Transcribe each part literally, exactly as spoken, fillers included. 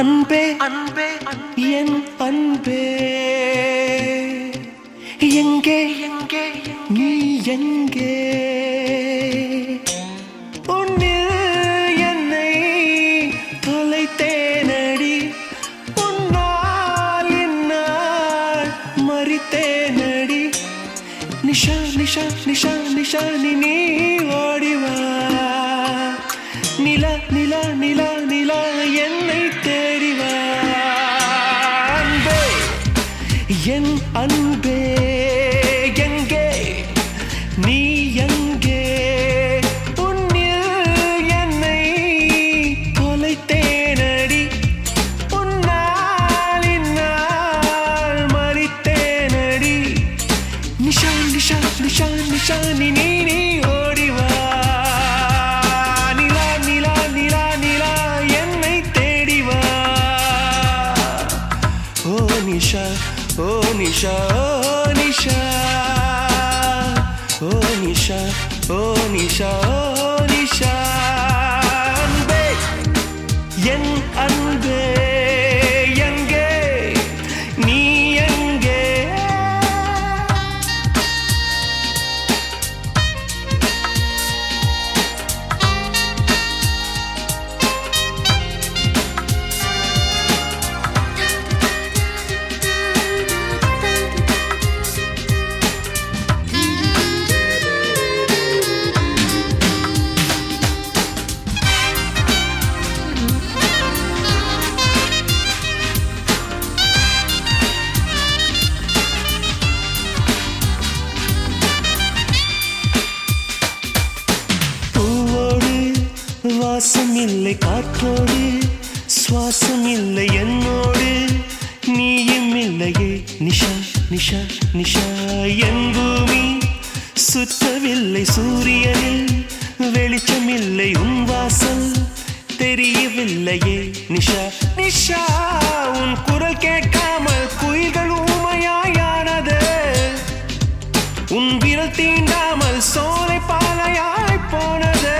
அன்பே அன்பே என் அன்பே எங்கே எங்கே நீ எங்கே உன்னில் என்னை தொலைத்தேனடி உன்னால் என்னால் மறித்தேனடி நிஷா நிஷா நிஷா நிஷா நீ ஓடிவா நிலா நிலா நிலா நிலா என்னை தேடிவா அன்பே என் அன்பே எங்கே நீ எங்கே உன்னில் என்னை தொலைத்தேனடி உன்னால் இந்நாள் மறித்தேனடி நிஷா நிஷா நிஷா நிஷா நீ நீ ஓடிவா Nisha, oh Nisha, oh Nisha, oh Nisha, oh Nisha, oh Nisha, Anbe, yen Anbe, yange, ni yange. வாசம் இல்லை காற்றோடு சுவாசம் இல்லை என்னோடு நீயும் இல்லையே நிஷா நிஷா நிஷா என் பூமி சுற்றவில்லை சூரியனில் வெளிச்சம் இல்லை உன் வாசல் தெரியவில்லையே நிஷா நிஷா உன் குரல் கேட்காமல் குயில்கள் ஊமையாயானது உன் விரல் தீண்டாமல் சோலை பாலையாய் போனது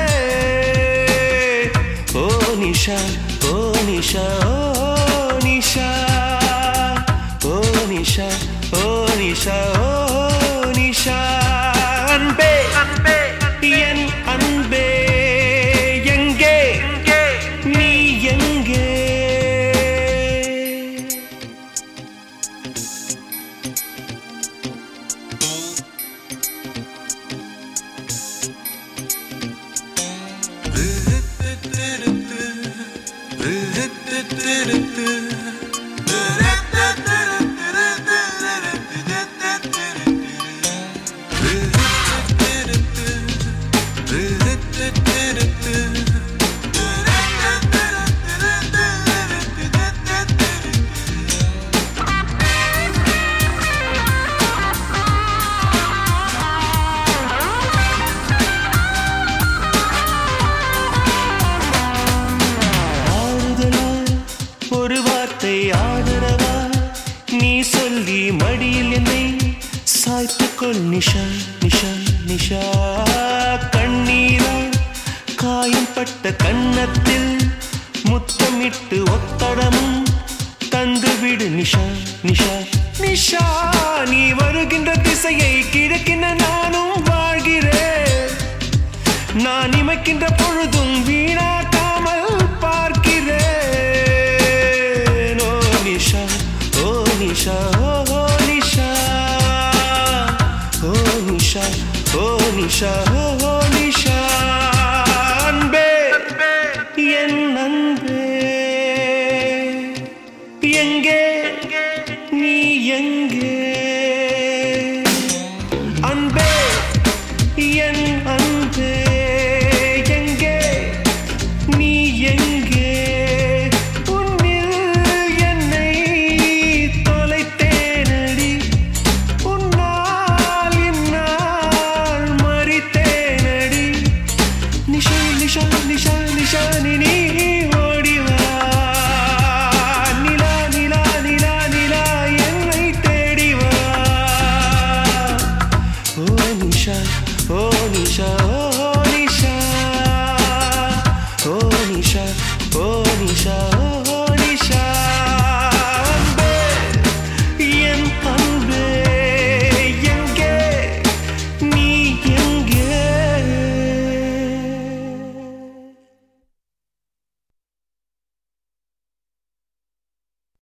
Nisha, oh Nisha, oh Nisha, oh Nisha, oh Nisha, oh Nisha, Anbe, Anbe, yen Anbe, yenge, ni yenge. ஆதரவா நீ சொல்லி மடியில் என்னை சாய்த்துக்கொள் நிஷா நிஷா நிஷா கண்ணீரா காயம்பட்ட கன்னத்தில் முத்தமிட்டு ஒத்தடமும் தந்துவிடு நிஷா நிஷா நிஷா நீ வருகின்ற திசையை கிழக்கின நானும் வாழ்கிறேன் நான் இமைக்கின்ற பொழுதும் வீணாக்காமல் பார்க்கிறேன் Nisha, oh Nisha, oh Nisha, oh Nisha, oh